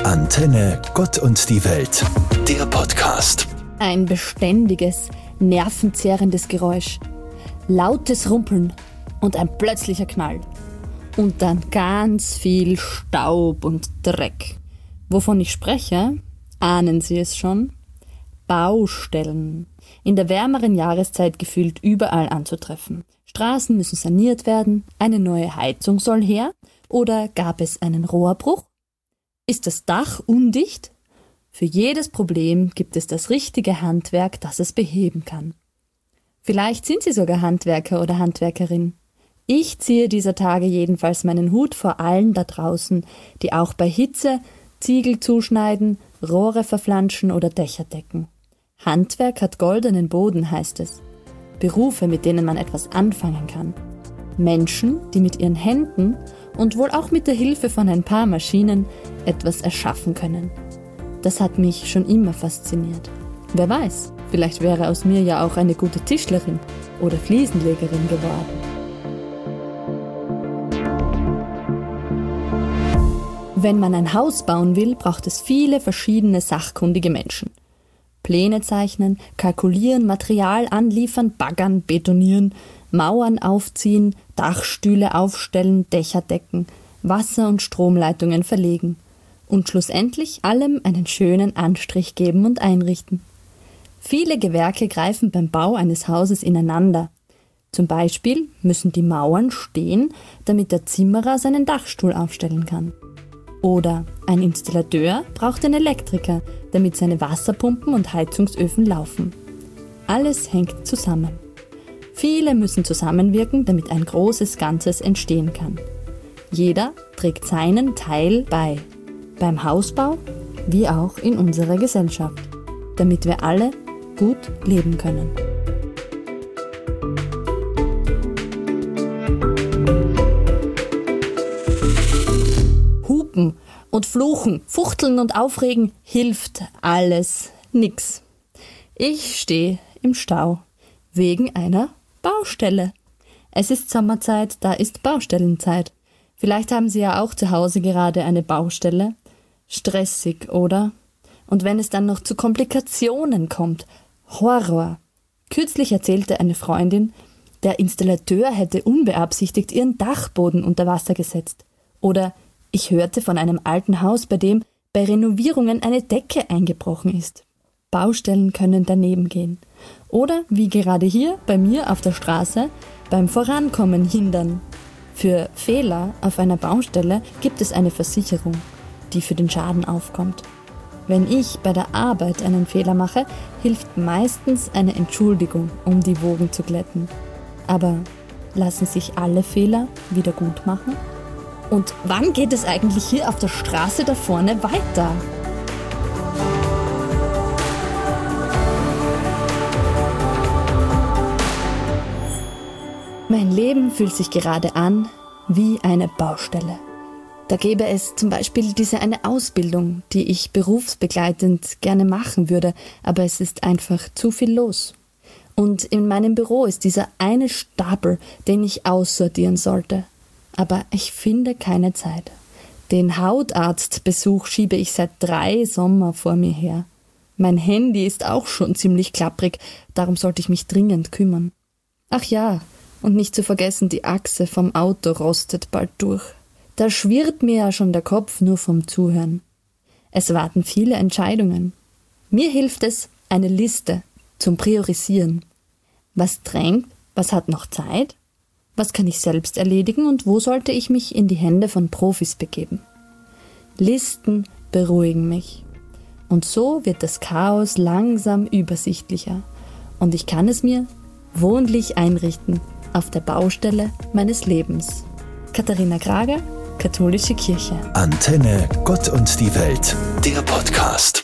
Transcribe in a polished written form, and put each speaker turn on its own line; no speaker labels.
Antenne Gott und die Welt, der Podcast.
Ein beständiges, nervenzehrendes Geräusch, lautes Rumpeln und ein plötzlicher Knall. Und dann ganz viel Staub und Dreck. Wovon ich spreche, ahnen Sie es schon? Baustellen. In der wärmeren Jahreszeit gefühlt überall anzutreffen. Straßen müssen saniert werden, eine neue Heizung soll her oder gab es einen Rohrbruch? Ist das Dach undicht? Für jedes Problem gibt es das richtige Handwerk, das es beheben kann. Vielleicht sind Sie sogar Handwerker oder Handwerkerin. Ich ziehe dieser Tage jedenfalls meinen Hut vor allen da draußen, die auch bei Hitze Ziegel zuschneiden, Rohre verflanschen oder Dächer decken. Handwerk hat goldenen Boden, heißt es. Berufe, mit denen man etwas anfangen kann. Menschen, die mit ihren Händen und wohl auch mit der Hilfe von ein paar Maschinen etwas erschaffen können. Das hat mich schon immer fasziniert. Wer weiß, vielleicht wäre aus mir ja auch eine gute Tischlerin oder Fliesenlegerin geworden. Wenn man ein Haus bauen will, braucht es viele verschiedene sachkundige Menschen. Pläne zeichnen, kalkulieren, Material anliefern, baggern, betonieren, Mauern aufziehen, Dachstühle aufstellen, Dächer decken, Wasser- und Stromleitungen verlegen und schlussendlich allem einen schönen Anstrich geben und einrichten. Viele Gewerke greifen beim Bau eines Hauses ineinander. Zum Beispiel müssen die Mauern stehen, damit der Zimmerer seinen Dachstuhl aufstellen kann. Oder ein Installateur braucht einen Elektriker, damit seine Wasserpumpen und Heizungsöfen laufen. Alles hängt zusammen. Viele müssen zusammenwirken, damit ein großes Ganzes entstehen kann. Jeder trägt seinen Teil bei. Beim Hausbau wie auch in unserer Gesellschaft. Damit wir alle gut leben können. Hupen und fluchen, fuchteln und aufregen hilft alles nix. Ich stehe im Stau wegen einer Baustelle. Es ist Sommerzeit, da ist Baustellenzeit. Vielleicht haben Sie ja auch zu Hause gerade eine Baustelle. Stressig, oder? Und wenn es dann noch zu Komplikationen kommt, Horror. Kürzlich erzählte eine Freundin, der Installateur hätte unbeabsichtigt ihren Dachboden unter Wasser gesetzt. Oder ich hörte von einem alten Haus, bei dem bei Renovierungen eine Decke eingebrochen ist. Baustellen können daneben gehen. Oder, wie gerade hier bei mir auf der Straße, beim Vorankommen hindern. Für Fehler auf einer Baustelle gibt es eine Versicherung, die für den Schaden aufkommt. Wenn ich bei der Arbeit einen Fehler mache, hilft meistens eine Entschuldigung, um die Wogen zu glätten. Aber lassen sich alle Fehler wieder gut machen? Und wann geht es eigentlich hier auf der Straße da vorne weiter? Mein Leben fühlt sich gerade an wie eine Baustelle. Da gäbe es zum Beispiel diese eine Ausbildung, die ich berufsbegleitend gerne machen würde, aber es ist einfach zu viel los. Und in meinem Büro ist dieser eine Stapel, den ich aussortieren sollte. Aber ich finde keine Zeit. Den Hautarztbesuch schiebe ich seit 3 Sommer vor mir her. Mein Handy ist auch schon ziemlich klapprig, darum sollte ich mich dringend kümmern. Ach ja, und nicht zu vergessen, die Achse vom Auto rostet bald durch. Da schwirrt mir ja schon der Kopf nur vom Zuhören. Es warten viele Entscheidungen. Mir hilft es, eine Liste zum Priorisieren. Was drängt? Was hat noch Zeit? Was kann ich selbst erledigen und wo sollte ich mich in die Hände von Profis begeben? Listen beruhigen mich. Und so wird das Chaos langsam übersichtlicher. Und ich kann es mir wohnlich einrichten auf der Baustelle meines Lebens. Katharina Krager, Katholische Kirche.
Antenne Gott und die Welt, der Podcast.